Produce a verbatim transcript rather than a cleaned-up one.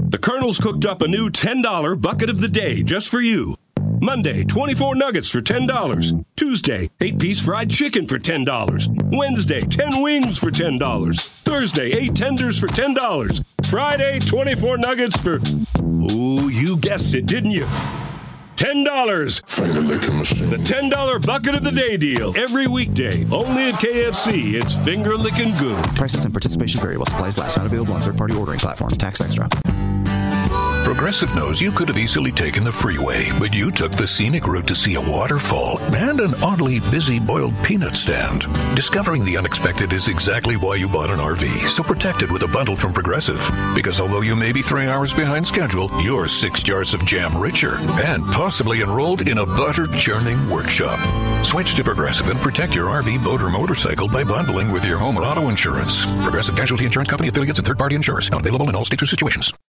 The Colonel's cooked up a new ten dollar bucket of the day just for you. Monday, twenty-four nuggets for ten dollars. Tuesday, eight-piece fried chicken for ten dollars. Wednesday, ten wings for ten dollars. Thursday, eight tenders for ten dollars. Friday, twenty-four nuggets for... Ooh, you guessed it, didn't you? ten dollars. Finger licking machine. The ten dollar bucket of the day deal. Every weekday. Only at K F C. It's finger licking good. Prices and participation vary while supplies last. Not available on third-party ordering platforms. Tax extra. Progressive knows you could have easily taken the freeway, but you took the scenic route to see a waterfall and an oddly busy boiled peanut stand. Discovering the unexpected is exactly why you bought an R V, so protect it with a bundle from Progressive. Because although you may be three hours behind schedule, you're six jars of jam richer and possibly enrolled in a butter-churning workshop. Switch to Progressive and protect your R V, boat, or motorcycle by bundling with your home or auto insurance. Progressive Casualty Insurance Company, affiliates, and third-party insurers. Not available in all states or situations.